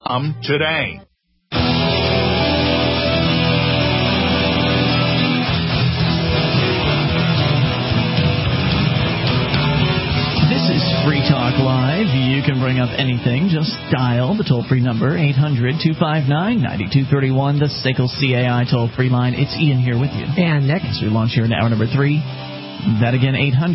ChristianMedia.com today. This is Free Talk Live. You can bring up anything. Just dial the toll-free number, 800-259-9231, the SACL CAI toll-free line. It's Ian here with you. And Nick. As we launch here in hour number 3. That again,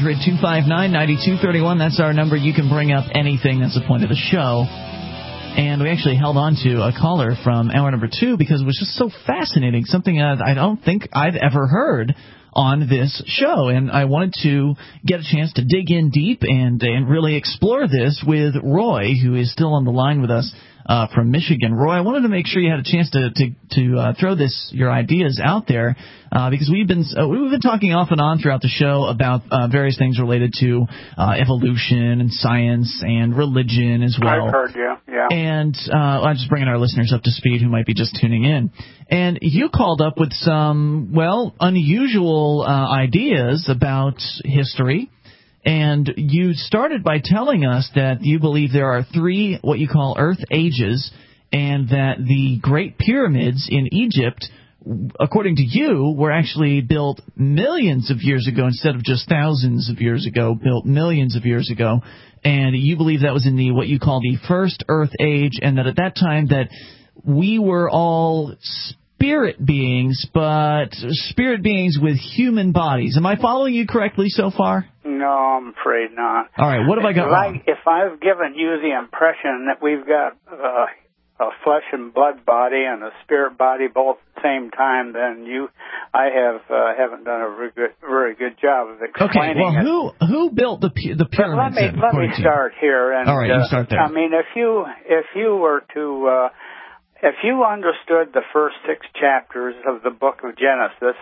800-259-9231. That's our number. You can bring up anything. That's the point of the show. And we actually held on to a caller from hour number 2 because it was just so fascinating. Something I don't think I've ever heard on this show, and I wanted to get a chance to dig in deep and really explore this with Roy, who is still on the line with us from Michigan. Roy, I wanted to make sure you had a chance to throw your ideas out there because we've been talking off and on throughout the show about various things related to evolution and science and religion as well. I've heard you, yeah. And I'm just bringing our listeners up to speed who might be just tuning in. And you called up with some, unusual ideas about history. And you started by telling us that you believe there are 3 what you call Earth ages, and that the Great Pyramids in Egypt, according to you, were actually built millions of years ago instead of just thousands of years ago, built millions of years ago. And you believe that was in the what you call the first Earth age, and that at that time that we were all spirit beings, but spirit beings with human bodies. Am I following you correctly so far? No, I'm afraid not. All right, what have I got wrong? If I've given you the impression that we've got a flesh and blood body and a spirit body both at the same time, then I haven't done a very good job of explaining it. Okay, well, who built the pyramids? Let me start here. And, all right, you start there. I mean, if you were to if you understood the first 6 chapters of the book of Genesis,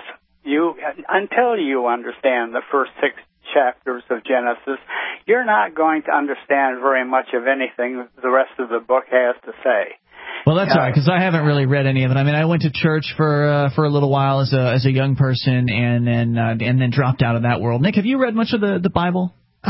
until you understand the first 6 chapters of Genesis, you're not going to understand very much of anything the rest of the book has to say. Well, that's all right, because I haven't really read any of it. I mean, I went to church for a little while as a young person, and then dropped out of that world. Nick, have you read much of the Bible?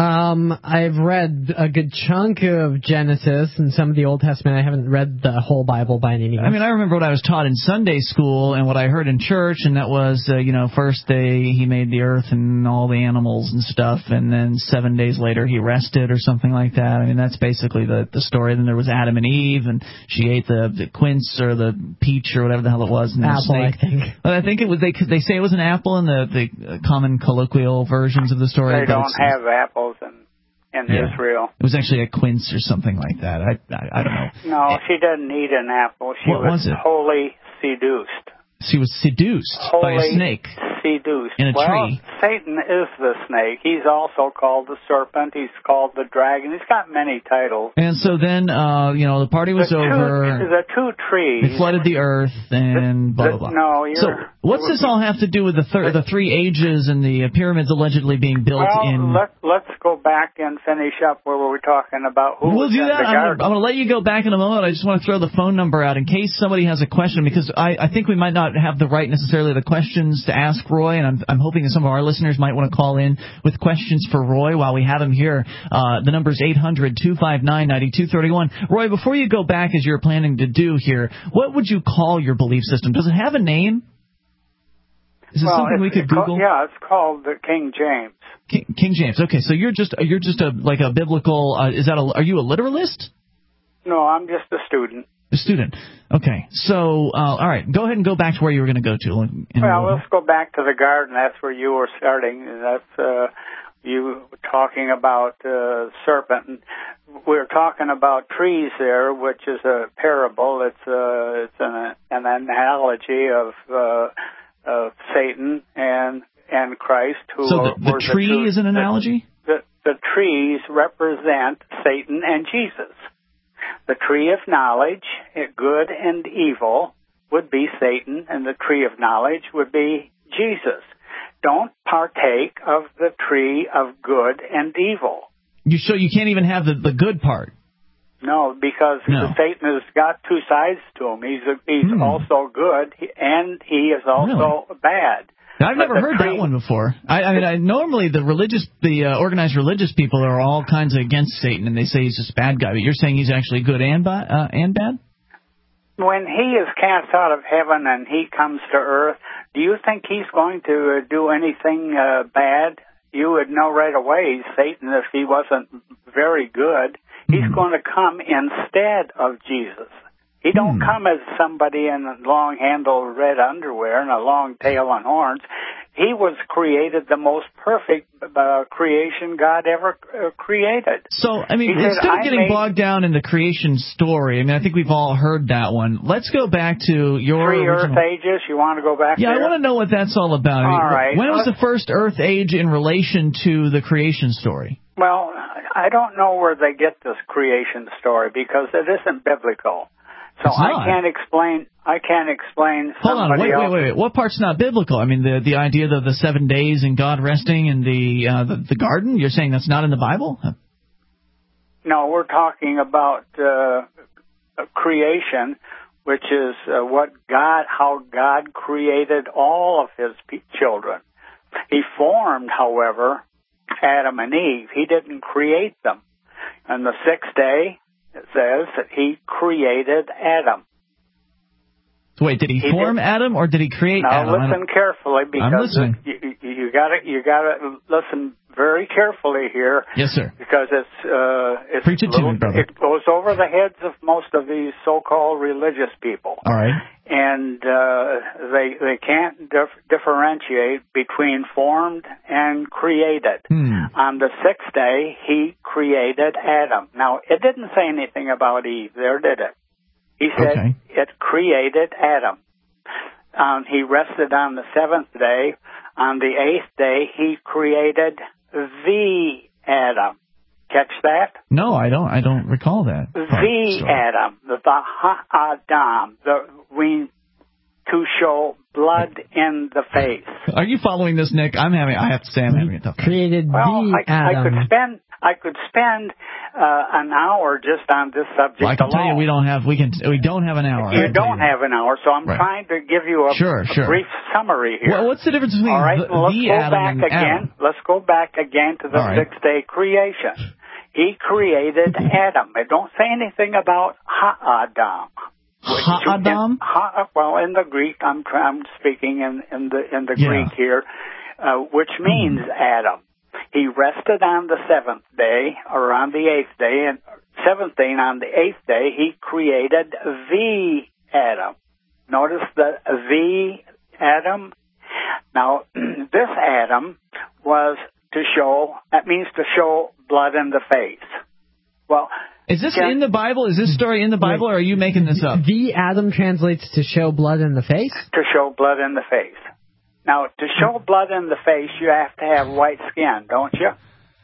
I've read a good chunk of Genesis and some of the Old Testament. I haven't read the whole Bible by any means. I mean, I remember what I was taught in Sunday school and what I heard in church, and that was, first he made the earth and all the animals and stuff, and then 7 days later he rested or something like that. I mean, that's basically the story. Then there was Adam and Eve, and she ate the quince or the peach or whatever the hell it was. And apple, snake. I think. But I think it was they say it was an apple in the common colloquial versions of the story. They don't have apples in Israel. It was actually a quince or something like that. I don't know. No, she didn't eat an apple. She was wholly seduced. She was seduced by a snake. Seduced. In a tree. Satan is the snake. He's also called the serpent. He's called the dragon. He's got many titles. And so then, the party was over. The 2 trees. They flooded the earth and blah, blah, blah. No, so what's this all have to do with the 3 ages and the pyramids allegedly being built in? Let's go back and finish up where we were talking about who We'll was do in that. the garden. I'm going to let you go back in a moment. I just want to throw the phone number out in case somebody has a question, because I think we might not have the right necessarily the questions to ask Roy, and I'm hoping that some of our listeners might want to call in with questions for Roy while we have him here. The number is 800-259-9231. Roy, before you go back as you're planning to do here, what would you call your belief system? Does it have a name? Is it something we could Google? It's called the King James. King James. Okay, so you're just a biblical. Are you a literalist? No, I'm just a student. A student. Okay. So, all right. Go ahead and go back to where you were going to go to. Let's go back to the garden. That's where you were starting. That's you talking about serpent. We're talking about trees there, which is a parable. It's an analogy of Satan and Christ. So the tree is an analogy? The trees represent Satan and Jesus. The tree of knowledge, good and evil, would be Satan, and the tree of knowledge would be Jesus. Don't partake of the tree of good and evil. So you can't even have the good part? No, because Satan has got 2 sides to him. He's also good, and he is also bad. I've never heard that one before. I mean, normally the organized religious people are all kinds of against Satan, and they say he's this bad guy. But you're saying he's actually good and bad? when he is cast out of heaven and he comes to earth, do you think he's going to do anything bad? You would know right away, Satan, if he wasn't very good, he's going to come instead of Jesus. He don't come as somebody in long-handled red underwear and a long tail and horns. He was created the most perfect creation God ever created. So, I mean, instead of getting bogged down in the creation story, I mean, I think we've all heard that one. Let's go back to your Three Earth Ages. You want to go back there? Yeah, I want to know what that's all about. All right. When was the first Earth Age in relation to the creation story? Well, I don't know where they get this creation story because it isn't biblical. So I can't explain. Hold on, wait. What part's not biblical? I mean, the idea of the 7 days and God resting in the garden. You're saying that's not in the Bible? No, we're talking about creation, which is how God created all of His children. He formed, however, Adam and Eve. He didn't create them. On the sixth day, it says that He created Adam. So wait, did he form Adam or did he create Adam? Now listen carefully because I'm listening. You gotta listen very carefully here. Yes, sir. Because it's Preach it to me, brother. It goes over the heads of most of these so-called religious people. All right. And they can't differentiate between formed and created. On the sixth day, He created Adam. Now, it didn't say anything about Eve there, did it? He said it created Adam. He rested on the seventh day. On the eighth day, He created the Adam. Catch that? No, I don't recall that. The Adam, the Ha-Adam, to show blood in the face. Are you following this, Nick? I have to say I'm having a tough time. Created the Adam. I could spend an hour just on this subject alone. I can tell you we don't have an hour. You don't have an hour, so I'm trying to give you a brief summary here. Well, what's the difference between Adam? Let's go back again to the sixth-day creation. He created Adam. It don't say anything about Ha-Adam. Ha-Adam? Well, in the Greek, I'm speaking in the Greek here, which means Adam. He rested on the seventh day, or on the eighth day, and seventh day, and on the eighth day, He created the Adam. Notice the Adam. Now, this Adam was that means to show blood in the face. Well, is this in the Bible? Is this story in the Bible, or are you making this up? The Adam translates to show blood in the face? To show blood in the face. Now, to show blood in the face, you have to have white skin, don't you?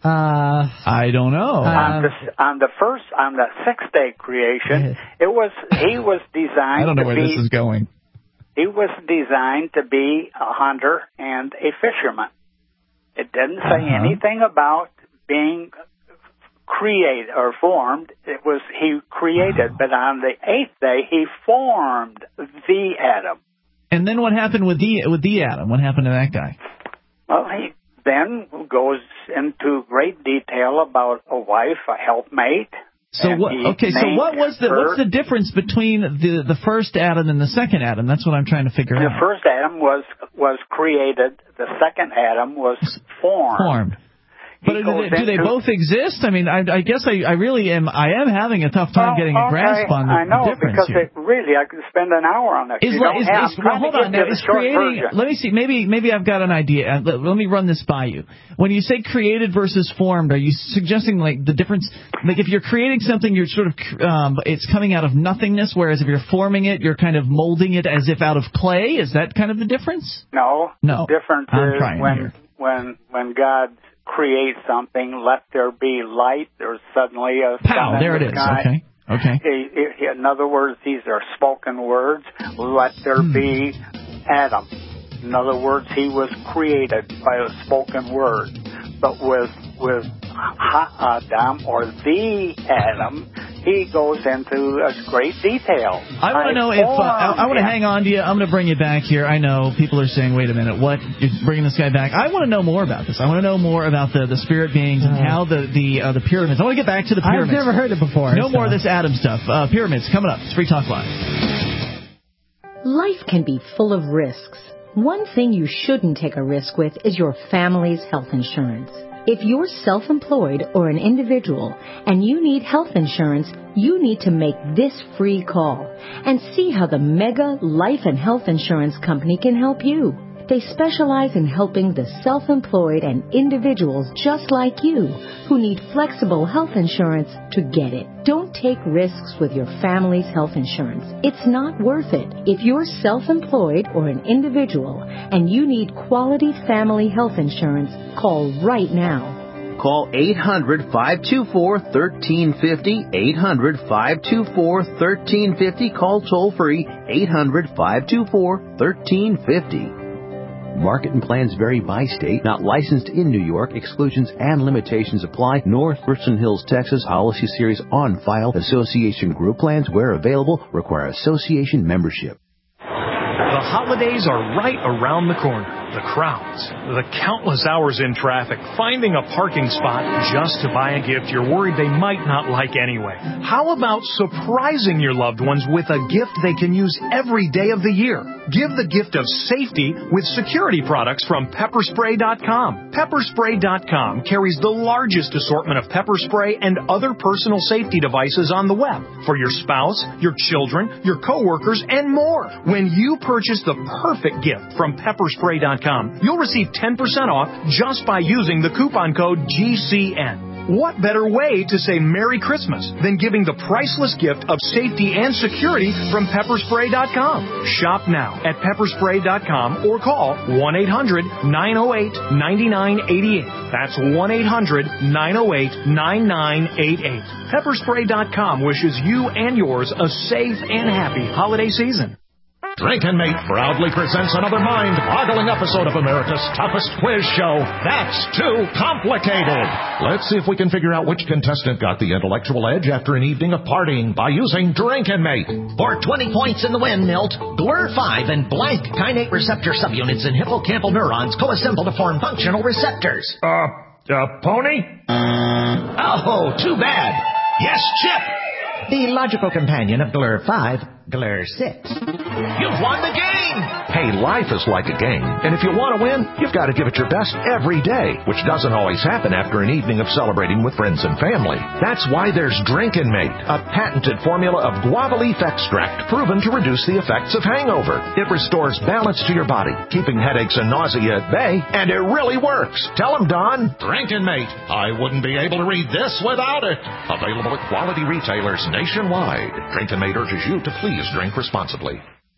I don't know. On the sixth day creation, he was designed. I don't know where this is going. He was designed to be a hunter and a fisherman. It didn't say anything about being created or formed. It was He created, but on the eighth day, He formed the Adam. And then what happened with the Adam? What happened to that guy? Well, he then goes into great detail about a wife, a helpmate. So what? Okay, so what's the difference between the first Adam and the second Adam? That's what I'm trying to figure out. The first Adam was created. The second Adam was formed. But do they both exist? I mean, I guess I really am. I am having a tough time getting a grasp on the difference here. I could spend an hour on that. Hold on. Now, is creating? Let me see. Maybe I've got an idea. Let me run this by you. When you say created versus formed, are you suggesting like the difference? Like if you're creating something, you're sort of it's coming out of nothingness, whereas if you're forming it, you're kind of molding it as if out of clay. Is that kind of the difference? No. The difference is when God create something, let there be light, there's suddenly a sun there in it the is. sky. Okay. In other words, these are spoken words. Let there be Adam. In other words, he was created by a spoken word. But with Ha-Adam, or the Adam, he goes into great detail. I want to know if I want to hang on to you. I'm going to bring you back here. I know people are saying, "Wait a minute, what? You're bringing this guy back?" I want to know more about this. I want to know more about the spirit beings and how the pyramids. I want to get back to the pyramids. I've never heard it before. No more of this Adam stuff. Pyramids coming up. It's Free Talk Live. Life can be full of risks. One thing you shouldn't take a risk with is your family's health insurance. If you're self-employed or an individual and you need health insurance, you need to make this free call and see how the Mega Life and Health Insurance Company can help you. They specialize in helping the self-employed and individuals just like you who need flexible health insurance to get it. Don't take risks with your family's health insurance. It's not worth it. If you're self-employed or an individual and you need quality family health insurance, call right now. Call 800-524-1350, 800-524-1350. Call toll-free, 800-524-1350. Market and plans vary by state. Not licensed in New York. Exclusions and limitations apply. North Richland Hills, Texas. Policy series on file. Association group plans, where available, require association membership. The holidays are right around the corner. The crowds, the countless hours in traffic, finding a parking spot just to buy a gift you're worried they might not like anyway. How about surprising your loved ones with a gift they can use every day of the year? Give the gift of safety with security products from Pepperspray.com. Pepperspray.com carries the largest assortment of pepper spray and other personal safety devices on the web for your spouse, your children, your coworkers, and more. When you purchase the perfect gift from Pepperspray.com, you'll receive 10% off just by using the coupon code GCN. What better way to say Merry Christmas than giving the priceless gift of safety and security from Pepperspray.com? Shop now at Pepperspray.com or call 1-800-908-9988. That's 1-800-908-9988. Pepperspray.com wishes you and yours a safe and happy holiday season. Drink and Mate proudly presents another mind-boggling episode of America's toughest quiz show, That's Too Complicated. Let's see if we can figure out which contestant got the intellectual edge after an evening of partying by using Drink and Mate. For 20 points in the win, Milt, GLUR5 and blank kainate receptor subunits in hippocampal neurons co-assemble to form functional receptors. Pony? Oh, too bad. Yes, Chip. The logical companion of GLUR5, GLUR6. You've won the game! Hey, life is like a game, and if you want to win, you've got to give it your best every day, which doesn't always happen after an evening of celebrating with friends and family. That's why there's Drink and Mate, a patented formula of guava leaf extract proven to reduce the effects of hangover. It restores balance to your body, keeping headaches and nausea at bay, and it really works. Tell them, Don. Drink and Mate. I wouldn't be able to read this without it. Available at quality retailers nationwide. Drink and Mate urges you to please drink responsibly.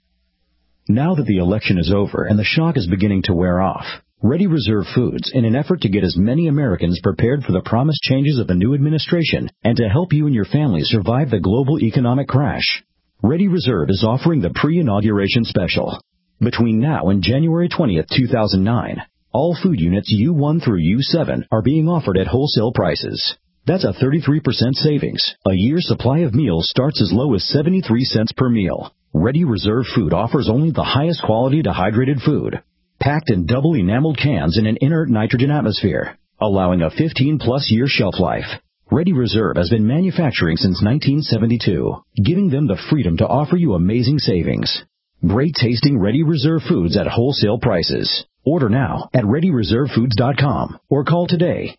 Now that the election is over and the shock is beginning to wear off, Ready Reserve Foods, in an effort to get as many Americans prepared for the promised changes of the new administration and to help you and your family survive the global economic crash, Ready Reserve is offering the pre-inauguration special. Between now and January 20th, 2009, all food units U1 through U7 are being offered at wholesale prices. That's a 33% savings. A year's supply of meals starts as low as 73 cents per meal. Ready Reserve Food offers only the highest quality dehydrated food, packed in double enameled cans in an inert nitrogen atmosphere, allowing a 15-plus year shelf life. Ready Reserve has been manufacturing since 1972, giving them the freedom to offer you amazing savings. Great tasting Ready Reserve Foods at wholesale prices. Order now at ReadyReserveFoods.com or call today.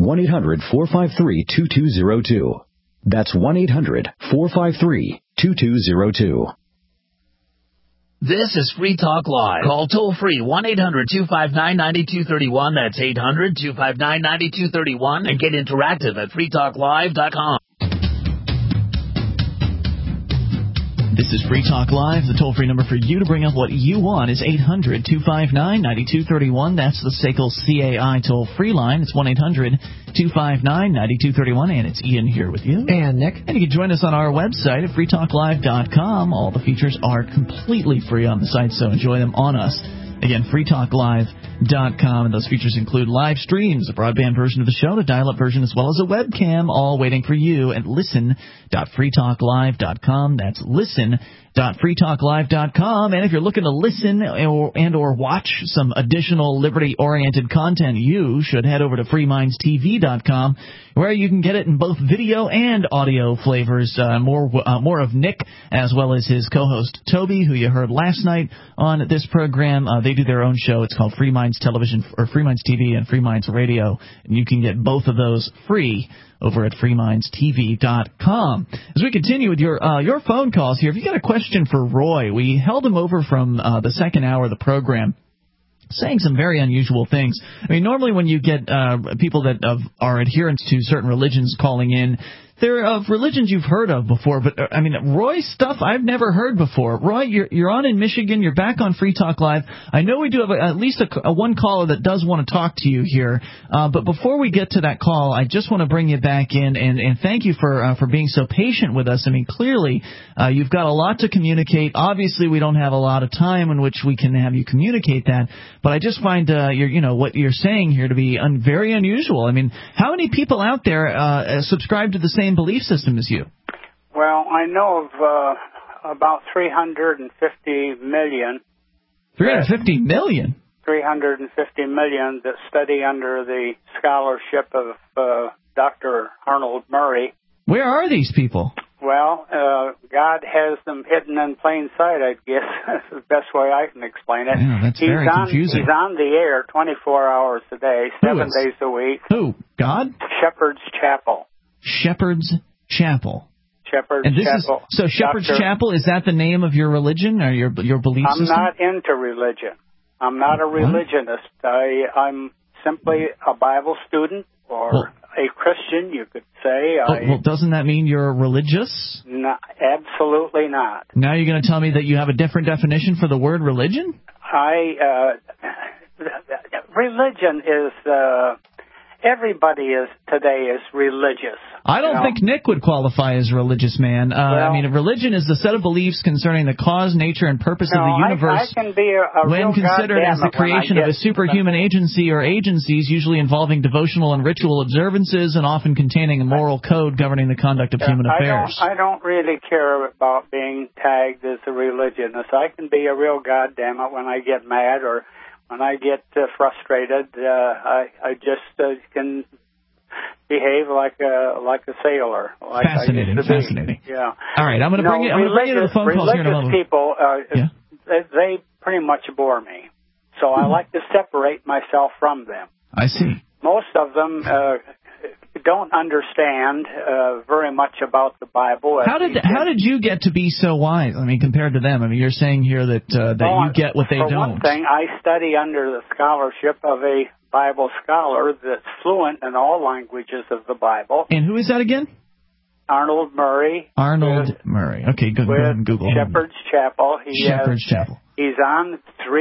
1-800-453-2202. That's 1-800-453-2202. This is Free Talk Live. Call toll-free 1-800-259-9231. That's 800-259-9231. And get interactive at freetalklive.com. This is Free Talk Live. The toll-free number for you to bring up what you want is 800-259-9231. That's the SACL CAI toll-free line. It's 1-800-259-9231. And it's Ian here with you. And Nick. And you can join us on our website at freetalklive.com. All the features are completely free on the site, so enjoy them on us. Again, freetalklive.com. And those features include live streams, a broadband version of the show, the dial-up version, as well as a webcam, all waiting for you at listen.freetalklive.com. That's listen.freetalklive.com. And if you're looking to listen or watch some additional liberty-oriented content, you should head over to freemindstv.com, where you can get it in both video and audio flavors. More of Nick, as well as his co-host Toby, who you heard last night on this program. They do their own show. It's called Free Minds Television, or Free Minds TV and Free Minds Radio, and you can get both of those free over at freemindstv.com. As we continue with your phone calls here, if you got a question for Roy, we held him over from the second hour of the program, saying some very unusual things. I mean, normally when you get people that are adherents to certain religions calling in, they're of religions you've heard of before, but I mean, Roy's stuff I've never heard before. Roy, you're on in Michigan. You're back on Free Talk Live. I know we do have at least a one caller that does want to talk to you here, but before we get to that call, I just want to bring you back in and thank you for being so patient with us. I mean, clearly you've got a lot to communicate. Obviously, we don't have a lot of time in which we can have you communicate that, but I just find what you're saying here to be very unusual. I mean, how many people out there subscribe to the same belief system as you? Well, I know of about 350 million. 350 million? 350 million that study under the scholarship of Dr. Arnold Murray. Where are these people? Well, God has them hidden in plain sight, I guess. That's the best way I can explain it. Yeah, that's very confusing. He's on the air 24 hours a day, 7 days a week. Who? God? Shepherd's Chapel. Shepherd's Chapel. Shepherd's Chapel. So Shepherd's Chapel, is that the name of your religion or your belief system? I'm not into religion. I'm not a religionist. I'm simply a Bible student or a Christian, you could say. Well, doesn't that mean you're religious? No, absolutely not. Now you're going to tell me that you have a different definition for the word religion? Religion is... everybody today is religious. I don't think Nick would qualify as religious, man. I mean, religion is the set of beliefs concerning the cause, nature, and purpose of the universe I can be a when considered as the creation of a superhuman agency or agencies, usually involving devotional and ritual observances and often containing a moral code governing the conduct of human affairs. I don't really care about being tagged as a religionist. I can be a real goddammit when I get mad or when I get frustrated. I just can behave like a sailor. Like Fascinating. Yeah. All right, I'm going to bring you to the phone calls here in a moment. Religious people, they pretty much bore me. So I like to separate myself from them. I see. Most of them don't understand very much about the Bible. How did you get to be so wise? I mean, compared to them. I mean, you're saying here that you get what they don't. For one thing, I study under the scholarship of a Bible scholar that's fluent in all languages of the Bible. And who is that again? Arnold Murray. Murray. Okay, go ahead and Google Shepherd's Chapel. Shepherd's Chapel. He's on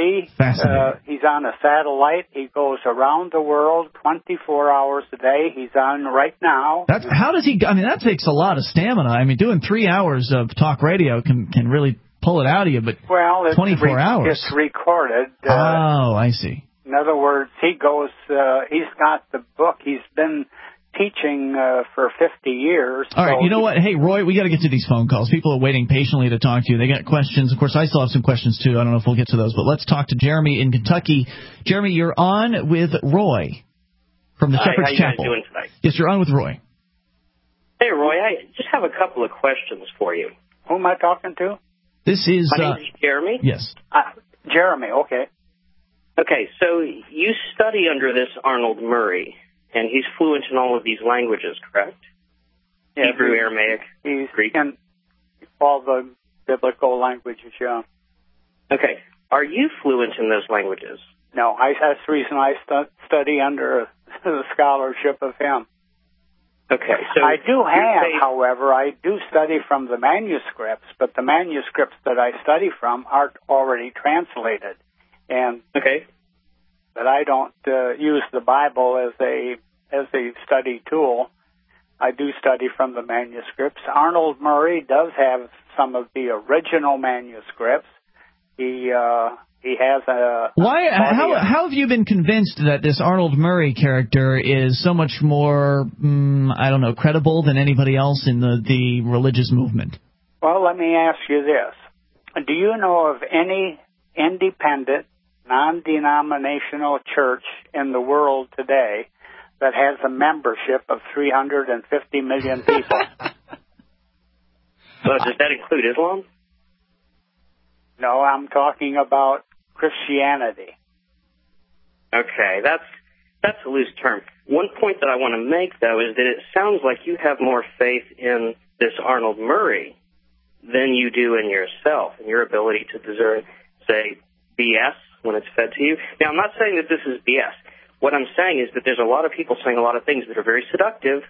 he's on a satellite. He goes around the world 24 hours a day. He's on right now. How does he? I mean, that takes a lot of stamina. I mean, doing 3 hours of talk radio can really pull it out of you. But 24 hours. It's recorded. I see. In other words, he goes. He's got the book. He's been teaching for 50 years. All right, you know what? Hey, Roy, we got to get to these phone calls. People are waiting patiently to talk to you. They got questions. Of course, I still have some questions, too. I don't know if we'll get to those, but let's talk to Jeremy in Kentucky. Jeremy, you're on with Roy from the Shepherd's Chapel. How are you guys doing tonight? Yes, you're on with Roy. Hey, Roy, I just have a couple of questions for you. Who am I talking to? This is... My name is Jeremy. Yes. Jeremy, okay. Okay, so you study under this Arnold Murray, and he's fluent in all of these languages, correct? Yes, Hebrew, Aramaic, Greek? In all the biblical languages, yeah. Okay. Are you fluent in those languages? No, that's the reason I study under the scholarship of him. Okay. So I do however, I do study from the manuscripts, but the manuscripts that I study from aren't already translated. But I don't use the Bible as a study tool. I do study from the manuscripts. Arnold Murray does have some of the original manuscripts, He has a... Why? How have you been convinced that this Arnold Murray character is so much more, credible than anybody else in the religious movement? Well, let me ask you this. Do you know of any independent, non-denominational church in the world today that has a membership of 350 million people? So does that include Islam? No, I'm talking about Christianity. Okay, that's a loose term. One point that I want to make, though, is that it sounds like you have more faith in this Arnold Murray than you do in yourself and your ability to discern, say, BS when it's fed to you. Now, I'm not saying that this is BS. What I'm saying is that there's a lot of people saying a lot of things that are very seductive,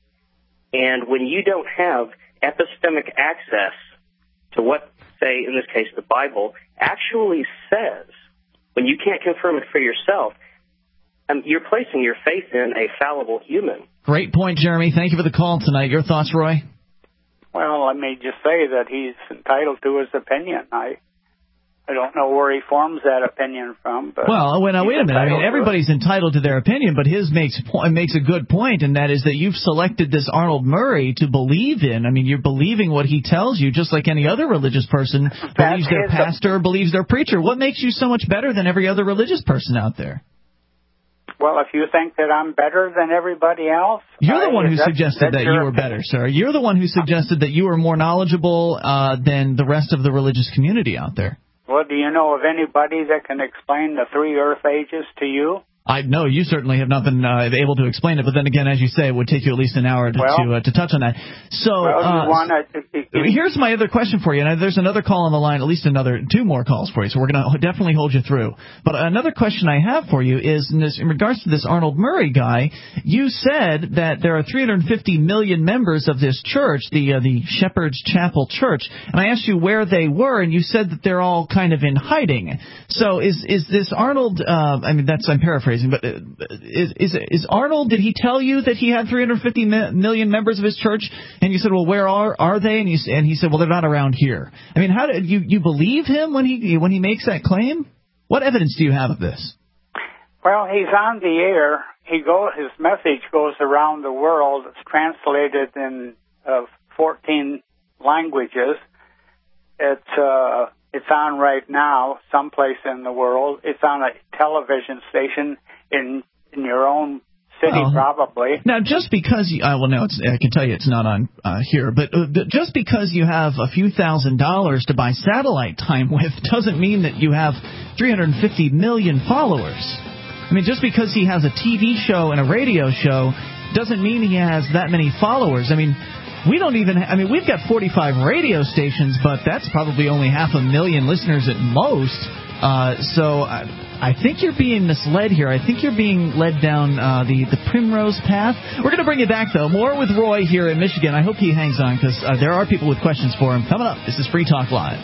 and when you don't have epistemic access to what, say, in this case, the Bible actually says, when you can't confirm it for yourself, you're placing your faith in a fallible human. Great point, Jeremy. Thank you for the call tonight. Your thoughts, Roy? Well, let me just say that he's entitled to his opinion. I don't know where he forms that opinion from. But well, wait a minute. I mean, everybody's entitled to their opinion, but his makes a good point, and that is that you've selected this Arnold Murray to believe in. I mean, you're believing what he tells you, just like any other religious person believes their pastor or believes their preacher. What makes you so much better than every other religious person out there? Well, if you think that I'm better than everybody else... You're the one who suggested that you were better, sir. You're the one who suggested that you were more knowledgeable than the rest of the religious community out there. Well, do you know of anybody that can explain the 3 Earth ages to you? No, you certainly have not been able to explain it, but then again, as you say, it would take you at least an hour to touch on that. So, here's my other question for you, and there's another call on the line, at least 2 more calls for you, so we're going to definitely hold you through. But another question I have for you is, in regards to this Arnold Murray guy, you said that there are 350 million members of this church, the Shepherd's Chapel Church, and I asked you where they were, and you said that they're all kind of in hiding. So is this Arnold, I'm paraphrasing, but is Arnold, did he tell you that he had 350 million members of his church? And you said, well, where are they? And he said, well, they're not around here. I mean, how did you believe him when he makes that claim? What evidence do you have of this? Well, he's on the air. His message goes around the world. It's translated in 14 languages. It's on right now, someplace in the world. It's on a television station in your own city, probably. Now, just because I can tell you it's not on here, but just because you have a few $1,000s to buy satellite time with doesn't mean that you have 350 million followers. I mean, just because he has a TV show and a radio show doesn't mean he has that many followers. I mean, we've got 45 radio stations, but that's probably only 500,000 listeners at most. So I think you're being misled here. I think you're being led down the primrose path. We're going to bring you back, though. More with Roy here in Michigan. I hope he hangs on, because there are people with questions for him. Coming up, this is Free Talk Live.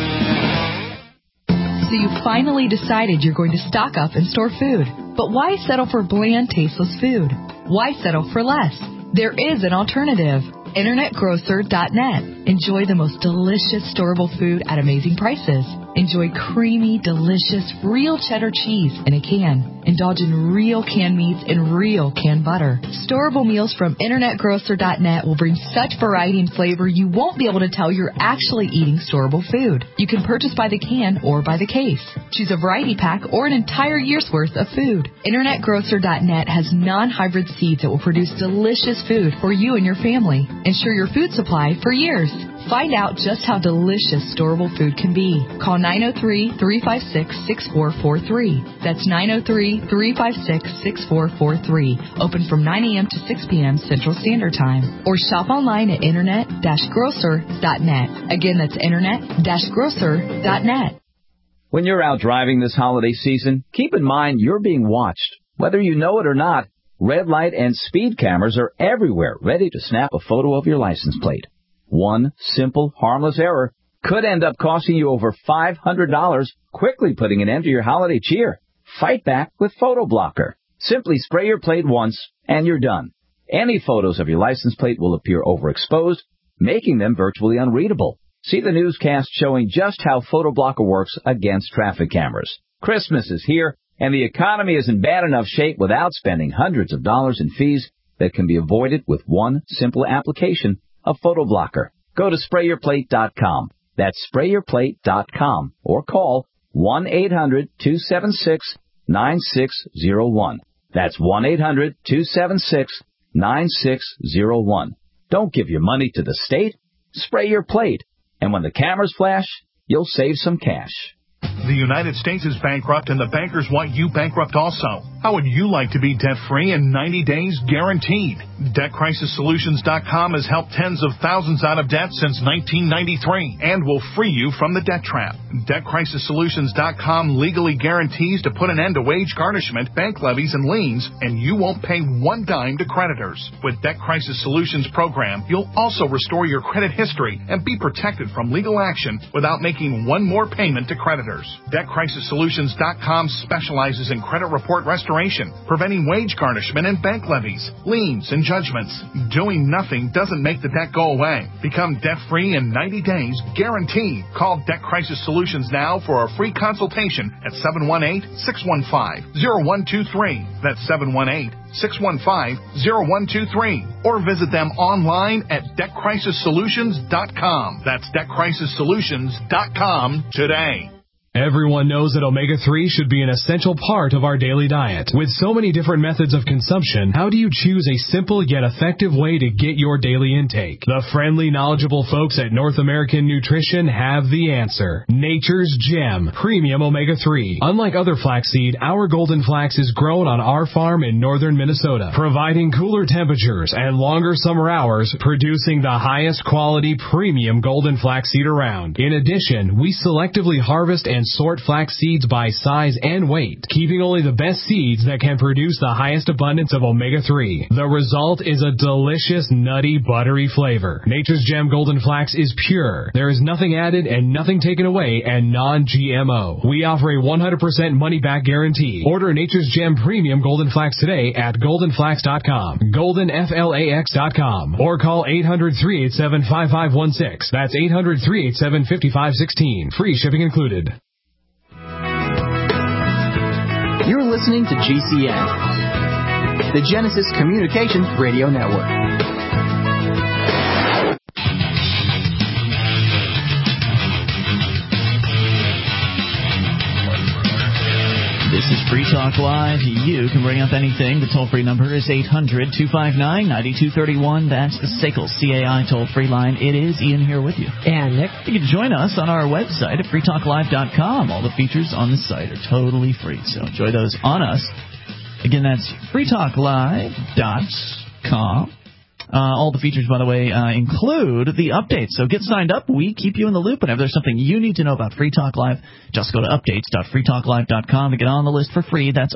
So you finally decided you're going to stock up and store food. But why settle for bland, tasteless food? Why settle for less? There is an alternative. InternetGrocer.net. Enjoy the most delicious storable food at amazing prices. Enjoy creamy, delicious, real cheddar cheese in a can. Indulge in real canned meats and real canned butter. Storable meals from InternetGrocer.net will bring such variety and flavor you won't be able to tell you're actually eating storable food. You can purchase by the can or by the case. Choose a variety pack or an entire year's worth of food. InternetGrocer.net has non-hybrid seeds that will produce delicious food for you and your family. Ensure your food supply for years. Find out just how delicious storable food can be. Call 903-356-6443. That's 903-356-6443. Open from 9 a.m. to 6 p.m. Central Standard Time. Or shop online at internet-grocer.net. Again, that's internet-grocer.net. When you're out driving this holiday season, keep in mind you're being watched. Whether you know it or not, red light and speed cameras are everywhere, ready to snap a photo of your license plate. One simple, harmless error could end up costing you over $500, quickly putting an end to your holiday cheer. Fight back with Photo Blocker. Simply spray your plate once, and you're done. Any photos of your license plate will appear overexposed, making them virtually unreadable. See the newscast showing just how PhotoBlocker works against traffic cameras. Christmas is here, and the economy is in bad enough shape without spending hundreds of dollars in fees that can be avoided with one simple application of PhotoBlocker. Go to sprayyourplate.com. That's sprayyourplate.com or call 1-800-276-9601. That's 1-800-276-9601. Don't give your money to the state. Spray your plate. And when the cameras flash, you'll save some cash. The United States is bankrupt, and the bankers want you bankrupt also. How would you like to be debt-free in 90 days guaranteed? DebtCrisisSolutions.com has helped tens of thousands out of debt since 1993 and will free you from the debt trap. DebtCrisisSolutions.com legally guarantees to put an end to wage garnishment, bank levies, and liens, and you won't pay one dime to creditors. With Debt Crisis Solutions program, you'll also restore your credit history and be protected from legal action without making one more payment to creditors. DebtCrisisSolutions.com specializes in credit report restoration, preventing wage garnishment and bank levies, liens, and judgments. Doing nothing doesn't make the debt go away. Become debt-free in 90 days, guaranteed. Call Debt Crisis Solutions now for a free consultation at 718-615-0123. That's 718-615-0123. Or visit them online at DebtCrisisSolutions.com. That's DebtCrisisSolutions.com today. Everyone knows that omega-3 should be an essential part of our daily diet. With so many different methods of consumption, how do you choose a simple yet effective way to get your daily intake? The friendly, knowledgeable folks at North American Nutrition have the answer. Nature's Gem Premium Omega-3. Unlike other flaxseed, our golden flax is grown on our farm in northern Minnesota, providing cooler temperatures and longer summer hours, producing the highest quality premium golden flaxseed around. In addition, we selectively harvest and sort flax seeds by size and weight, keeping only the best seeds that can produce the highest abundance of omega-3. The result is a delicious, nutty, buttery flavor. Nature's Gem Golden Flax is pure. There is nothing added and nothing taken away, and non-GMO. We offer a 100% money-back guarantee. Order Nature's Gem Premium Golden Flax today at goldenflax.com, goldenflax.com, or call 800-387-5516. That's 800-387-5516. Free shipping included. You're listening to GCN, the Genesis Communications Radio Network. This is Free Talk Live. You can bring up anything. The toll-free number is 800-259-9231. That's the SACL CAI toll-free line. It is Ian here with you. And Nick. You can join us on our website at freetalklive.com. All the features on the site are totally free, so enjoy those on us. Again, that's freetalklive.com. All the features, by the way, include the updates. So get signed up. We keep you in the loop. Whenever there's something you need to know about Free Talk Live, just go to updates.freetalklive.com to get on the list for free. That's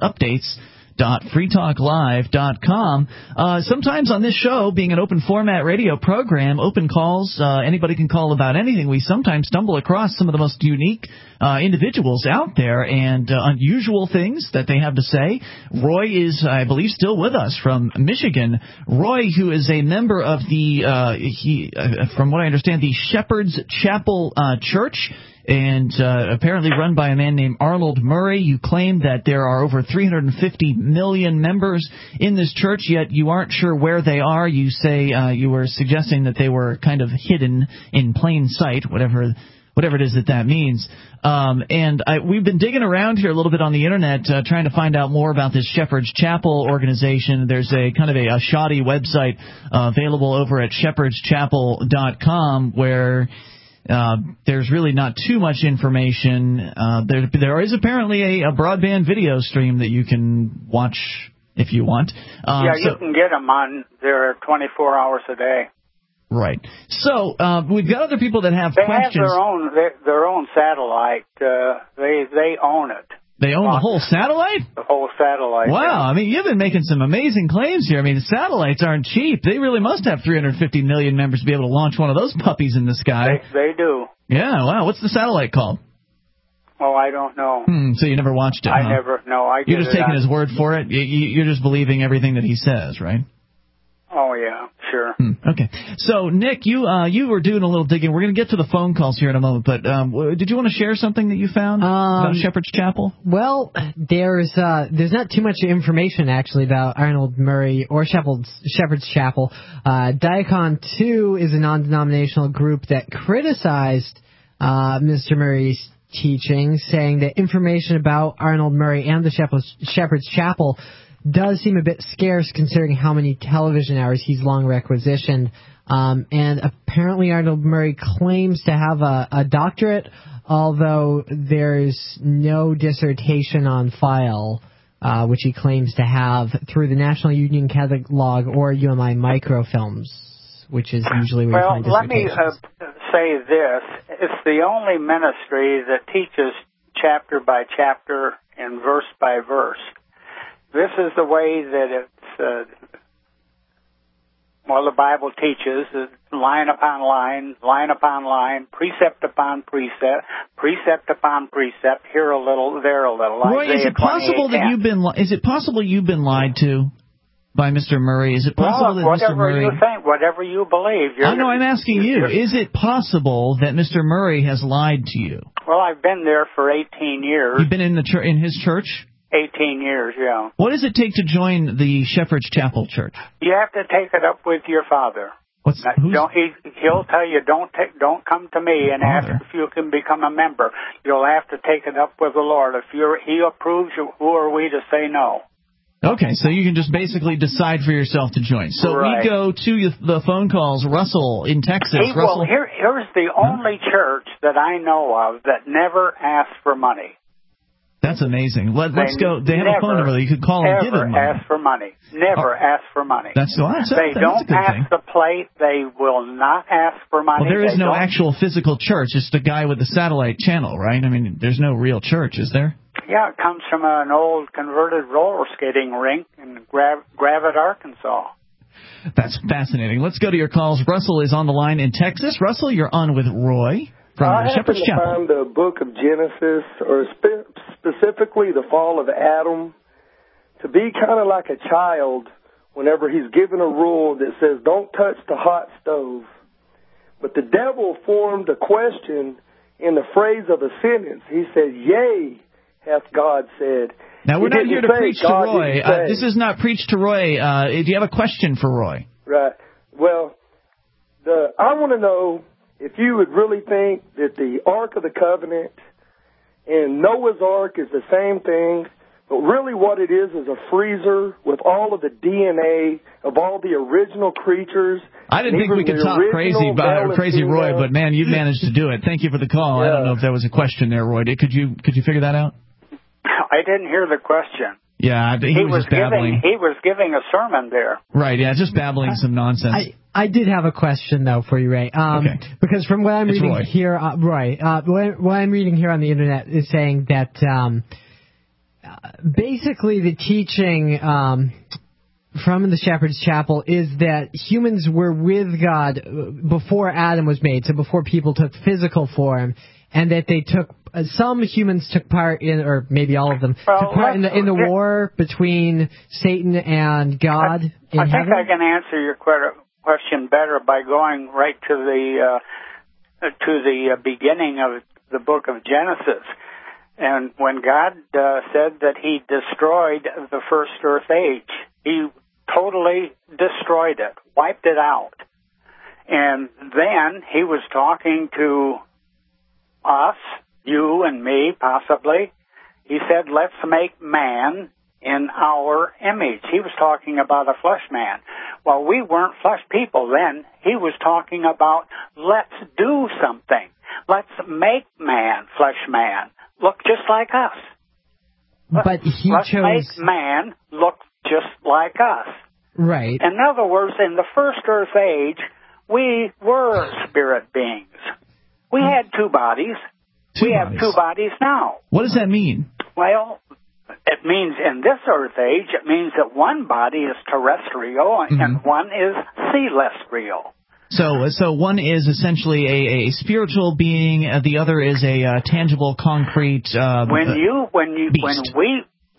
updates.freetalklive.com. Sometimes on this show, being an open format radio program, open calls, anybody can call about anything. We sometimes stumble across some of the most unique individuals out there and unusual things that they have to say. Roy is, I believe, still with us from Michigan. Roy, who is a member of the, from what I understand, the Shepherd's Chapel Church, and apparently run by a man named Arnold Murray. You claim that there are over 350 million members in this church, yet you aren't sure where they are. You say you were suggesting that they were kind of hidden in plain sight, whatever it is that means. We've been digging around here a little bit on the Internet trying to find out more about this Shepherd's Chapel organization. There's a kind of a shoddy website available over at shepherdschapel.com where there's really not too much information. There is apparently a broadband video stream that you can watch if you want. You can get them on there 24 hours a day. Right. So we've got other people that have questions. They have their own satellite. They own it. They own the whole satellite? The whole satellite. Wow. I mean, you've been making some amazing claims here. I mean, the satellites aren't cheap. They really must have 350 million members to be able to launch one of those puppies in the sky. They do. Yeah, wow. What's the satellite called? Oh, I don't know. So you never watched it, I never. You're just taking his word for it? You're just believing everything that he says, right? Oh, yeah. sure. Okay. So, Nick, you were doing a little digging. We're going to get to the phone calls here in a moment, but did you want to share something that you found about Shepherd's Chapel? Well, there's not too much information, actually, about Arnold Murray or Shepherd's Chapel. Diakon 2 is a non-denominational group that criticized Mr. Murray's teaching, saying that information about Arnold Murray and the Shepherd's Chapel does seem a bit scarce considering how many television hours he's long requisitioned. And apparently Arnold Murray claims to have a doctorate, although there's no dissertation on file, which he claims to have through the National Union Catalog or UMI Microfilms, which is usually where you find dissertations. Well, let me say this. It's the only ministry that teaches chapter by chapter and verse by verse. This is the way that it's, the Bible teaches, line upon line, line upon line, precept upon precept, precept upon precept, here a little, there a little. Roy, is it possible you've been lied to by Mr. Murray? Is it possible that Mr. Murray... Whatever you think, whatever you believe. I'm asking you. Is it possible that Mr. Murray has lied to you? Well, I've been there for 18 years. You've been in his church? 18 years, yeah. What does it take to join the Shepherd's Chapel Church? You have to take it up with your father. He'll tell you, don't come to me and ask if you can become a member. You'll have to take it up with the Lord. If he approves you, who are we to say no? Okay, so you can just basically decide for yourself to join. So we go to the phone calls. Russell in Texas. Russell. Here's the only church that I know of that never asks for money. That's amazing. Let's go. They have a phone number that you could call and give them money. Ask for money. Never ask for money. They don't pass the plate. They will not ask for money. Well, there is no actual physical church. It's the guy with the satellite channel, right? I mean, there's no real church, is there? Yeah, it comes from an old converted roller skating rink in Gravette, Arkansas. That's fascinating. Let's go to your calls. Russell is on the line in Texas. Russell, you're on with Roy from Shepherd's Chapel. I happened to find the book of Genesis, or specifically the fall of Adam, to be kind of like a child whenever he's given a rule that says, don't touch the hot stove. But the devil formed a question in the phrase of a sentence. He said, yea, hath God said. Now, we're not here to preach to Roy. This is not preach to Roy. Do you have a question for Roy? Right. Well, I want to know if you would really think that the Ark of the Covenant and Noah's Ark is the same thing, but really what it is a freezer with all of the DNA of all the original creatures. I didn't think we could top Crazy Roy, but man, you managed to do it. Thank you for the call. Yeah. I don't know if there was a question there, Roy. Could you figure that out? I didn't hear the question. Yeah, he was just babbling. He was giving a sermon there. Right, yeah, just babbling some nonsense. I did have a question, though, for you, Ray. Okay. Because from what I'm reading here, what I'm reading here on the Internet is saying that basically the teaching from the Shepherd's Chapel is that humans were with God before Adam was made, so before people took physical form, and that they some humans took part in, or maybe all of them, took part in the war between Satan and God in heaven? I think I can answer your question better by going right to the beginning of the book of Genesis. And when God said that he destroyed the first earth age, he totally destroyed it, wiped it out. And then he was talking to us, you and me, possibly. He said, let's make man in our image. He was talking about a flesh man. Well, we weren't flesh people then. He was talking about, let's do something. Let's make man, flesh man, look just like us. But let's make man look just like us. Right. In other words, in the first earth age, we were spirit beings. We had two bodies. We have two bodies now. What does that mean? Well, it means in this earth age, it means that one body is terrestrial and one is celestial. So one is essentially a spiritual being, the other is a tangible, concrete beast.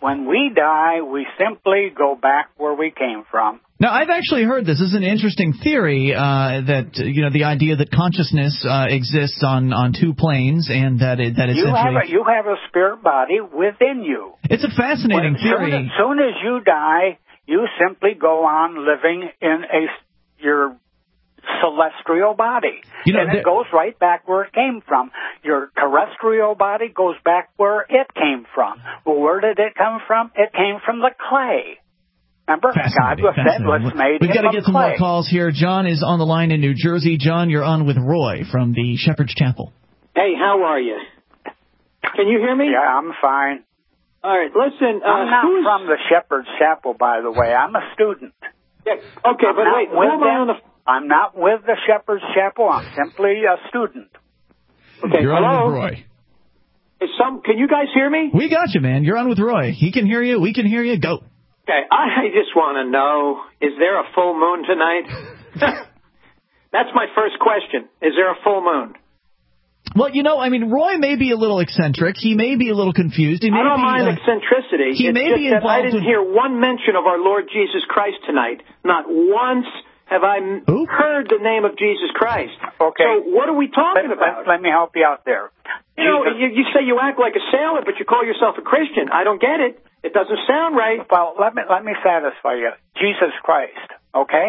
when we die, we simply go back where we came from. Now, I've actually heard this. This is an interesting theory that the idea that consciousness exists on two planes, and that you have a spirit body within you. It's a fascinating theory. As soon as you die, you simply go on living in your celestial body, and it goes right back where it came from. Your terrestrial body goes back where it came from. Well, where did it come from? It came from the clay. Remember, God said, let's made We've got to get some clay. more calls here. John is on the line in New Jersey. John, you're on with Roy from the Shepherd's Chapel. Hey, how are you? Can you hear me? Yeah, I'm fine. All right, listen. I'm not from the Shepherd's Chapel, by the way. I'm a student. Yeah, okay, but wait, hold on. I'm not with the Shepherd's Chapel. I'm simply a student. Okay, you're hello? on with Roy. Can you guys hear me? We got you, man. You're on with Roy. He can hear you. We can hear you. Go. Okay, I just want to know, is there a full moon tonight? That's my first question. Is there a full moon? Well, Roy may be a little eccentric. He may be a little confused. I don't mind eccentricity. He may be involved. I didn't hear one mention of our Lord Jesus Christ tonight. Not once have I heard the name of Jesus Christ. Okay. So what are we talking about? Let me help you out there. You say you act like a sailor, but you call yourself a Christian. I don't get it. It doesn't sound right. Well, let me satisfy you. Jesus Christ, okay?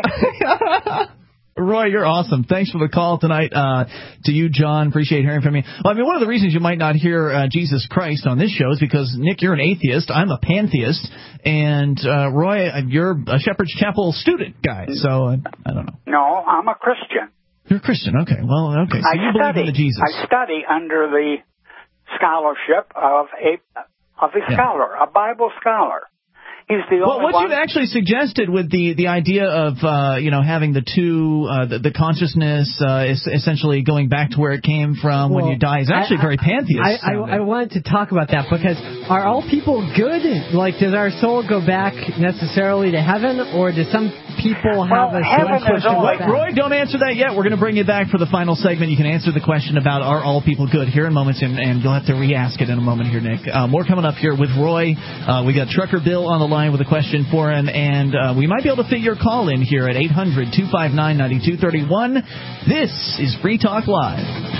Roy, you're awesome. Thanks for the call tonight. To you, John. Appreciate hearing from you. Well, one of the reasons you might not hear Jesus Christ on this show is because, Nick, you're an atheist. I'm a pantheist. And, Roy, you're a Shepherd's Chapel student guy. So, I don't know. No, I'm a Christian. You're a Christian. Okay. Well, okay. So you believe in the Jesus. I study under the scholarship of a scholar, a Bible scholar. He's the only what you've actually suggested with the idea of having the two the consciousness essentially going back to where it came from when you die is actually very pantheist. I wanted to talk about that because are all people good? Like, does our soul go back necessarily to heaven, or do some people have a soul? Wait, Roy, don't answer that yet. We're going to bring you back for the final segment. You can answer the question about are all people good here in moments, and you'll have to re-ask it in a moment here, Nick. More coming up here with Roy. We got Trucker Bill on the line with a question for him, and we might be able to fit your call in here at 800-259-9231. This is Free Talk Live.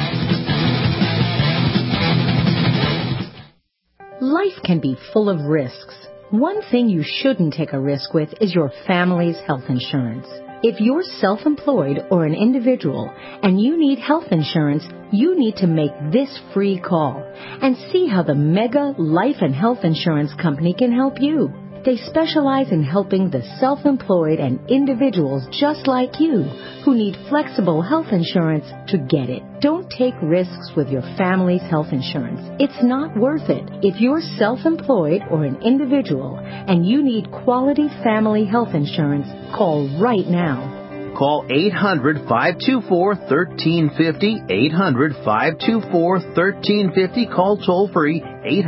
Life can be full of risks. One thing you shouldn't take a risk with is your family's health insurance. If you're self-employed or an individual and you need health insurance, you need to make this free call and see how the Mega Life and Health Insurance Company can help you. They specialize in helping the self-employed and individuals just like you who need flexible health insurance to get it. Don't take risks with your family's health insurance. It's not worth it. If you're self-employed or an individual and you need quality family health insurance, call right now. Call 800-524-1350, 800-524-1350. Call toll-free,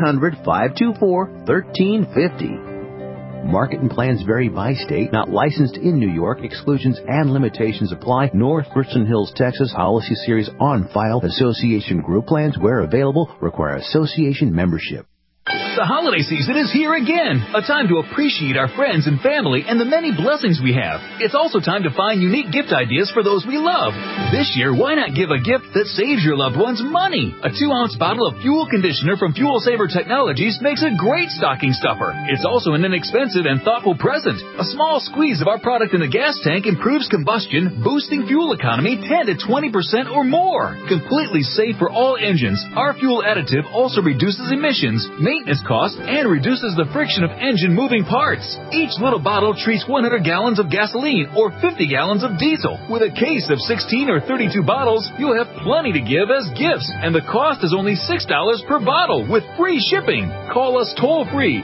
800-524-1350. Market and plans vary by state. Not licensed in New York. Exclusions and limitations apply. North Richland Hills, Texas. Policy series on file. Association group plans, where available, require association membership. The holiday season is here again, a time to appreciate our friends and family and the many blessings we have. It's also time to find unique gift ideas for those we love. This year, why not give a gift that saves your loved ones money? A 2-ounce bottle of fuel conditioner from Fuel Saver Technologies makes a great stocking stuffer. It's also an inexpensive and thoughtful present. A small squeeze of our product in the gas tank improves combustion, boosting fuel economy 10 to 20% or more. Completely safe for all engines, our fuel additive also reduces emissions, maintenance costs, and reduces the friction of engine moving parts. Each little bottle treats 100 gallons of gasoline or 50 gallons of diesel. With a case of 16 or 32 bottles, you'll have plenty to give as gifts, and the cost is only $6 per bottle with free shipping. Call us toll-free,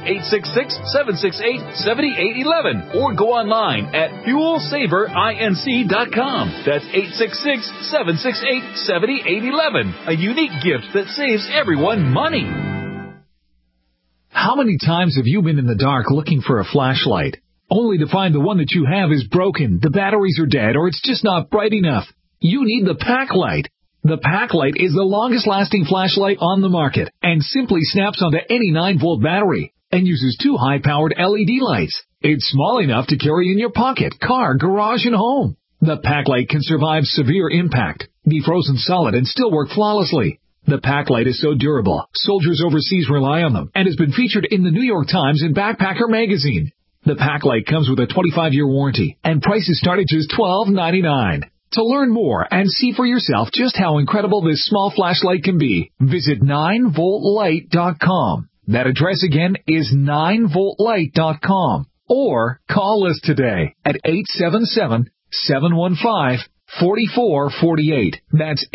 866-768-7811, or go online at fuelsaverinc.com. That's 866-768-7811. A unique gift that saves everyone money. How many times have you been in the dark looking for a flashlight, only to find the one that you have is broken, the batteries are dead, or it's just not bright enough? You need the Packlight. The Packlight is the longest-lasting flashlight on the market and simply snaps onto any 9-volt battery. and uses 2 high-powered LED lights. It's small enough to carry in your pocket, car, garage, and home. The Pack Light can survive severe impact, be frozen solid, and still work flawlessly. The Pack Light is so durable, soldiers overseas rely on them, and has been featured in the New York Times and Backpacker magazine. The Pack Light comes with a 25-year warranty, and prices start at just $12.99. To learn more and see for yourself just how incredible this small flashlight can be, visit 9voltlight.com. That address again is 9voltlight.com. Or call us today at 877-715-4448. That's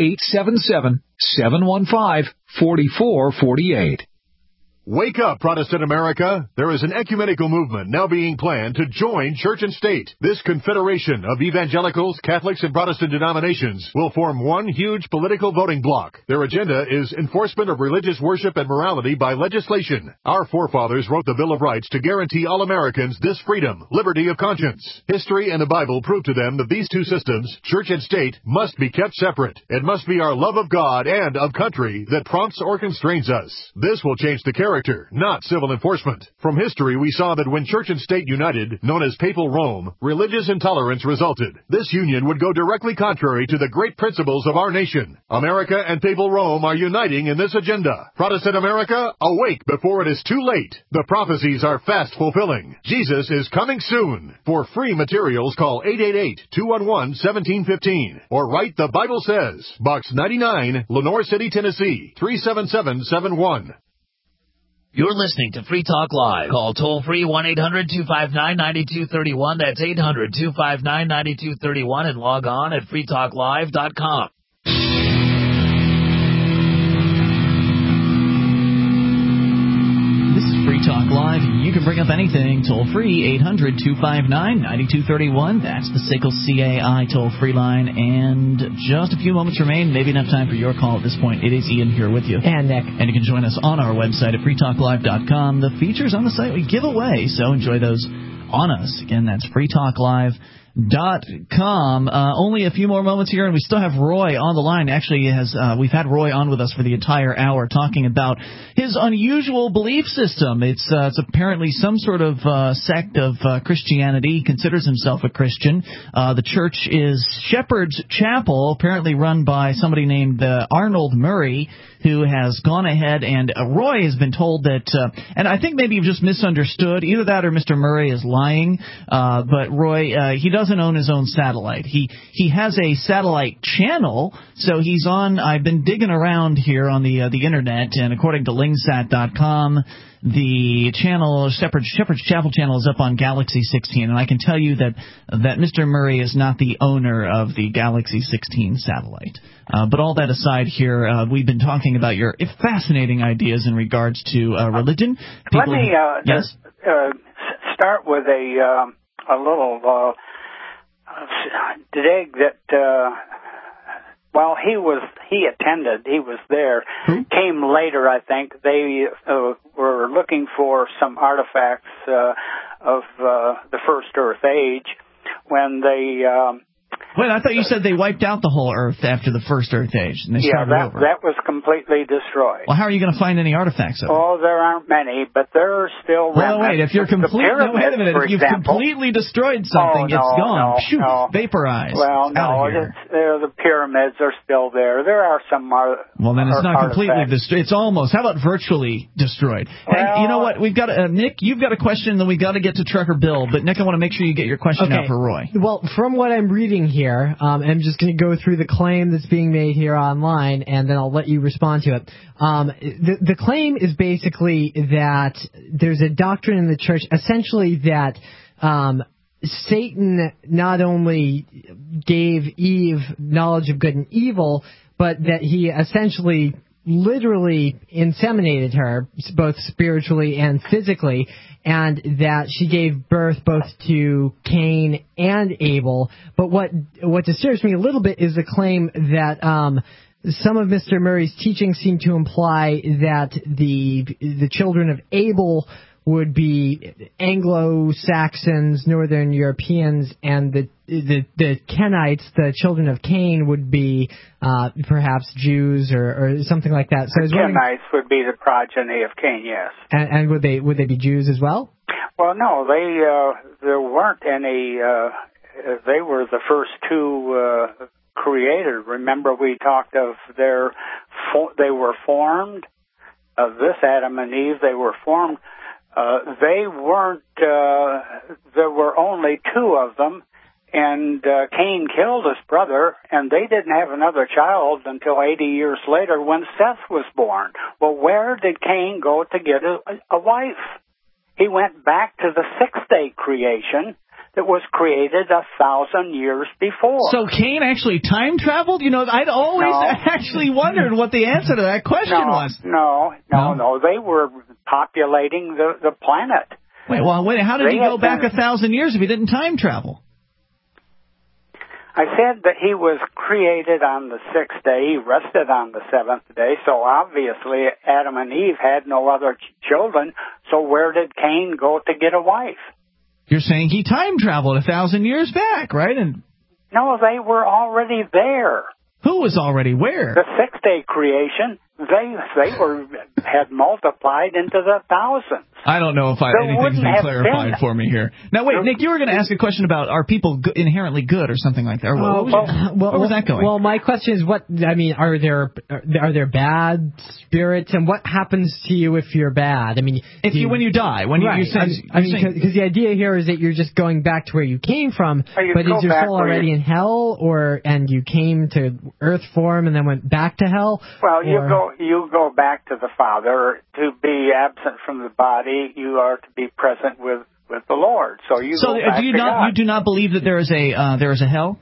877-715-4448. Wake up, Protestant America. There is an ecumenical movement now being planned to join church and state. This confederation of evangelicals, Catholics, and Protestant denominations will form one huge political voting bloc. Their agenda is enforcement of religious worship and morality by legislation. Our forefathers wrote the Bill of Rights to guarantee all Americans this freedom, liberty of conscience. History and the Bible prove to them that these two systems, church and state, must be kept separate. It must be our love of God and of country that prompts or constrains us. This will change the character, not civil enforcement. From history, we saw that when church and state united, known as Papal Rome, religious intolerance resulted. This union would go directly contrary to the great principles of our nation. America and Papal Rome are uniting in this agenda. Protestant America, awake before it is too late. The prophecies are fast fulfilling. Jesus is coming soon. For free materials, call 888-211-1715 or write The Bible Says, Box 99, Lenore City, Tennessee, 37771. You're listening to Free Talk Live. Call toll-free 1-800-259-9231. That's 800-259-9231 and log on at freetalklive.com. This is Free Talk Live. You can bring up anything toll-free, 800-259-9231. That's the SACL CAI toll-free line. And just a few moments remain, maybe enough time for your call at this point. It is Ian here with you. And Nick. And you can join us on our website at freetalklive.com. The features on the site we give away, so enjoy those on us. Again, that's freetalklive.com. Only a few more moments here, and we still have Roy on the line. Actually, we've had Roy on with us for the entire hour talking about his unusual belief system. It's apparently some sort of sect of Christianity. He considers himself a Christian. The church is Shepherd's Chapel, apparently run by somebody named Arnold Murray, who has gone ahead, and Roy has been told that, and I think maybe you've just misunderstood, either that or Mr. Murray is lying, but Roy, he doesn't own his own satellite. He has a satellite channel, so he's on, I've been digging around here on the internet, and according to lingsat.com, the channel, Shepherd's Chapel channel, is up on Galaxy 16, and I can tell you that Mr. Murray is not the owner of the Galaxy 16 satellite. But all that aside here, we've been talking about your fascinating ideas in regards to religion. Let me yes? start with a little dig that while he attended, he was there, came later, I think. They were looking for some artifacts of the First Earth Age when they... Wait, I thought you said they wiped out the whole Earth after the First Earth Age, and they started over. That was completely destroyed. Well, how are you going to find any artifacts of it? Oh, there aren't many, but there are still remnants. Well, wait, if you're pyramids, if you've completely destroyed something, it's gone. Vaporized. Well, the pyramids are still there. There are some well, then it's not completely destroyed. It's almost. How about virtually destroyed? Well, hey, you know what? We've got Nick, you've got a question, then we've got to get to Trucker Bill. But, Nick, I want to make sure you get your question out for Roy. Well, from what I'm reading here, I'm just going to go through the claim that's being made here online, and then I'll let you respond to it. The claim is basically that there's a doctrine in the church, essentially that Satan not only gave Eve knowledge of good and evil, but that he essentially literally inseminated her, both spiritually and physically, and that she gave birth both to Cain and Abel. But what disturbs me a little bit is the claim that some of Mr. Murray's teachings seem to imply that the children of Abel would be Anglo-Saxons, Northern Europeans, and the Kenites, the children of Cain, would be perhaps Jews or something like that. So the Kenites would be the progeny of Cain, yes. And would they be Jews as well? Well, no, there weren't any. They were the first two created. Remember, we talked of they were formed. This Adam and Eve, they were formed. They weren't. There were only two of them, and Cain killed his brother, and they didn't have another child until 80 years later when Seth was born. Well, where did Cain go to get a wife? He went back to the sixth-day creation that was created 1,000 years before. So Cain actually time traveled? You know, I'd always actually wondered what the answer to that question was. No. They were populating the planet. Wait. How did he go back 1,000 years if he didn't time travel? I said that he was created on the sixth day. He rested on the seventh day. So obviously Adam and Eve had no other children. So where did Cain go to get a wife? You're saying he time traveled 1,000 years back, right? No, they were already there. Who was already where? The sixth-day creation. They had multiplied into the thousands. I don't know if anything's been clarified for me here. Now, wait, Nick, you were going to ask a question about are people inherently good or something like that? Where was that going? Well, my question is, are there bad spirits, and what happens to you if you're bad? I mean, when you die, because the idea here is that you're just going back to where you came from, but is your soul already in hell, and you came to earth form and then went back to hell? Well, you go back to the Father. To be absent from the body, you are to be present with the Lord. So you go back to God. You do not believe that there is a hell?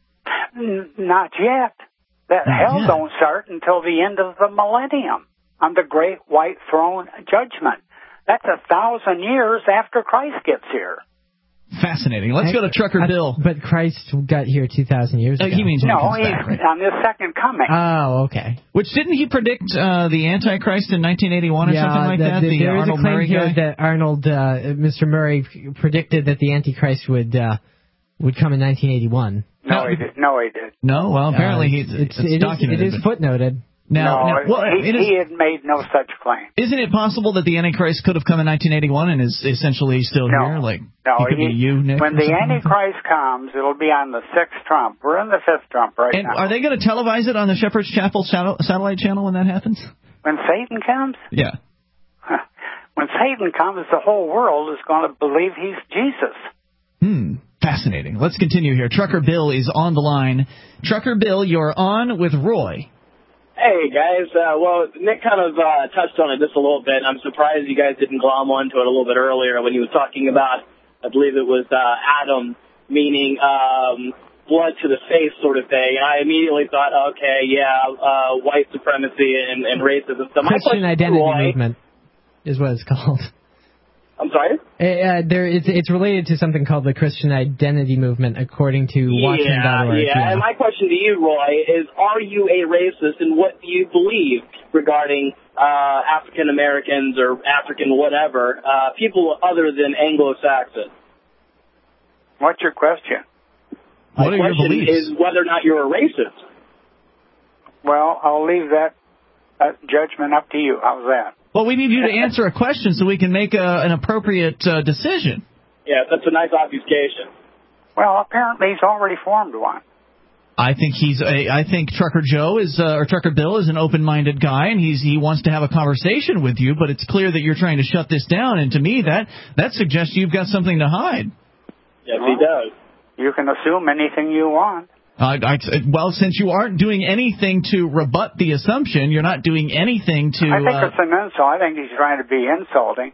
Not yet. Hell don't start until the end of the millennium on the great white throne judgment. That's 1,000 years after Christ gets here. Fascinating. Let's go to Trucker Bill. But Christ got here 2,000 years ago. He means he's on his second coming. Oh, okay. Didn't he predict the Antichrist in 1981 or something like that? There is a claim here that Arnold, Mr. Murray, predicted that the Antichrist would come in 1981. No, he did. No, well, apparently it's documented. It is footnoted. He had made no such claim. Isn't it possible that the Antichrist could have come in 1981 and is essentially still here? He could be you, Nick. When the Antichrist comes, it'll be on the sixth trump. We're in the fifth trump now. And are they going to televise it on the Shepherd's Chapel satellite channel when that happens? When Satan comes? Yeah. When Satan comes, the whole world is going to believe he's Jesus. Fascinating. Let's continue here. Trucker Bill is on the line. Trucker Bill, you're on with Roy. Hey, guys. Nick kind of touched on it just a little bit. I'm surprised you guys didn't glom onto it a little bit earlier when he was talking about, I believe it was Adam, meaning blood to the face sort of thing. And I immediately thought, white supremacy and racism. So Christian identity movement is what it's called. I'm sorry? It's related to something called the Christian Identity Movement, according to Watchman.org. Yeah. And my question to you, Roy, is are you a racist, and what do you believe regarding African Americans or African whatever, people other than Anglo-Saxon? What's your question? My question is whether or not you're a racist. Well, I'll leave that judgment up to you. How's that? Well, we need you to answer a question so we can make an appropriate decision. Yeah, that's a nice obfuscation. Well, apparently he's already formed one. I think Trucker Joe or Trucker Bill is an open-minded guy, and he wants to have a conversation with you. But it's clear that you're trying to shut this down, and to me that suggests you've got something to hide. Yes, he does. You can assume anything you want. Well, since you aren't doing anything to rebut the assumption, you're not doing anything to... I think it's an insult. I think he's trying to be insulting.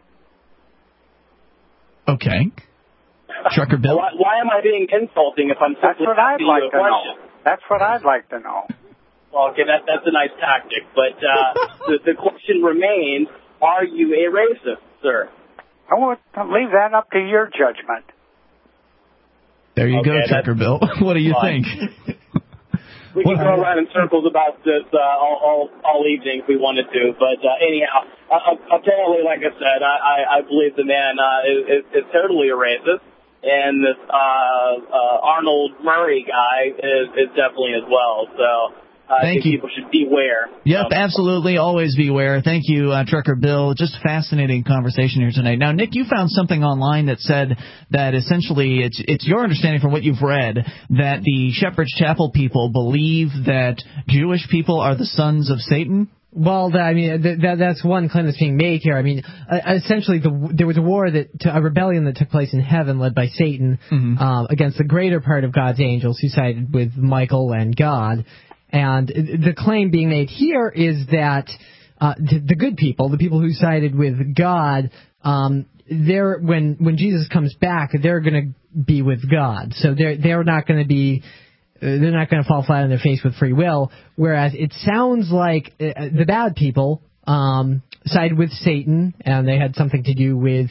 Okay. Trucker Bill? Why am I being insulting if I'm simply asking you a question? That's what I'd like to know. Well, okay, that's a nice tactic. But the question remains, are you a racist, sir? I will leave that up to your judgment. There you go, Trucker Bill. What do you think? We can go around in circles about this all evening if we wanted to. But anyhow, apparently, like I said, I believe the man is totally a racist. And this Arnold Murray guy is definitely as well. So I think people should beware. Yep, absolutely. Always beware. Thank you, Trucker Bill. Just fascinating conversation here tonight. Now, Nick, you found something online that said that essentially it's your understanding from what you've read that the Shepherd's Chapel people believe that Jewish people are the sons of Satan. Well, that's one claim that's being made here. I mean, essentially, there was a rebellion that took place in heaven led by Satan against the greater part of God's angels who sided with Michael and God. And the claim being made here is that the good people, the people who sided with God, when Jesus comes back, they're going to be with God. So they're not going to fall flat on their face with free will. Whereas it sounds like the bad people sided with Satan, and they had something to do with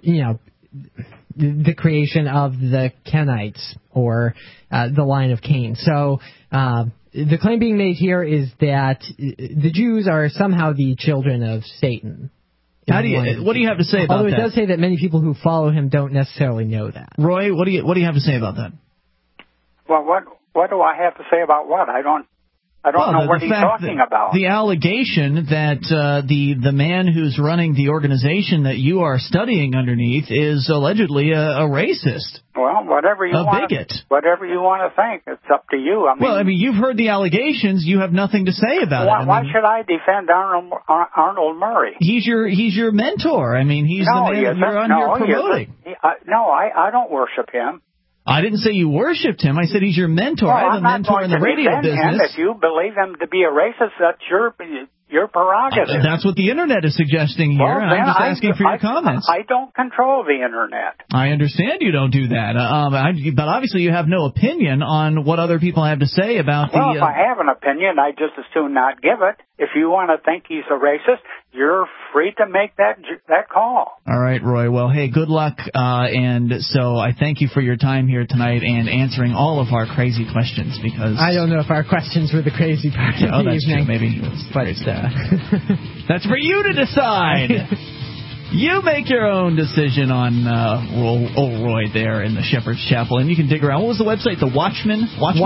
the creation of the Kenites or the line of Cain. So. The claim being made here is that the Jews are somehow the children of Satan. What do you have to say about that? Although it does say that many people who follow him don't necessarily know that. Roy, what do you have to say about that? Well, what do I have to say about what? I don't know what he's talking about. The allegation that the man who's running the organization that you are studying underneath is allegedly a racist. Well, whatever you want to think, it's up to you. I mean, you've heard the allegations. You have nothing to say about it. Why should I defend Arnold Murray? He's your mentor. I mean, he's the man you're promoting. I don't worship him. I didn't say you worshipped him. I said he's your mentor. Well, I have a mentor in the radio business. If you believe him to be a racist, that's your prerogative. That's what the Internet is suggesting here, and I'm just asking for your comments. I don't control the Internet. I understand you don't do that, but obviously you have no opinion on what other people have to say about the... Well, if I have an opinion, I'd just as soon not give it. If you want to think he's a racist, you're free to make that call. All right, Roy. Well, hey, good luck, and so I thank you for your time here tonight and answering all of our crazy questions, because... I don't know if our questions were the crazy part of the that's evening. True. Maybe it was that's for you to decide. You make your own decision on old Roy there in the Shepherd's Chapel, and you can dig around. What was the website? The Watchman?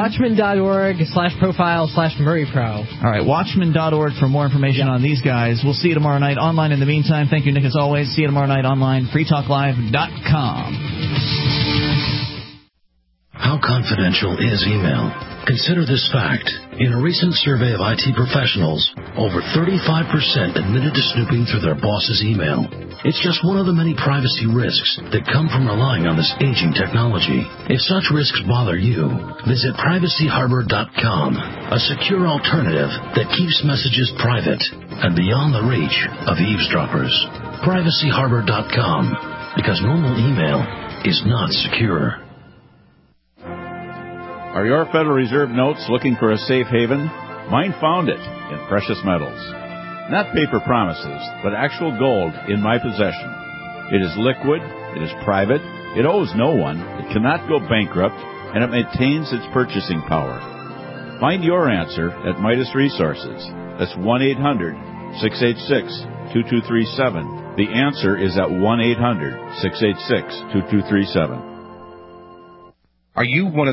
Watchman.org/profile/MurrayPro. All right, Watchman.org for more information on these guys. We'll see you tomorrow night online. In the meantime, thank you, Nick, as always. See you tomorrow night online, freetalklive.com. How confidential is email? Consider this fact. In a recent survey of IT professionals, over 35% admitted to snooping through their boss's email. It's just one of the many privacy risks that come from relying on this aging technology. If such risks bother you, visit privacyharbor.com, a secure alternative that keeps messages private and beyond the reach of eavesdroppers. Privacyharbor.com, because normal email is not secure. Are your Federal Reserve notes looking for a safe haven? Mine found it in precious metals. Not paper promises, but actual gold in my possession. It is liquid, it is private, it owes no one, it cannot go bankrupt, and it maintains its purchasing power. Find your answer at Midas Resources. That's 1-800-686-2237. The answer is at 1-800-686-2237. Are you one of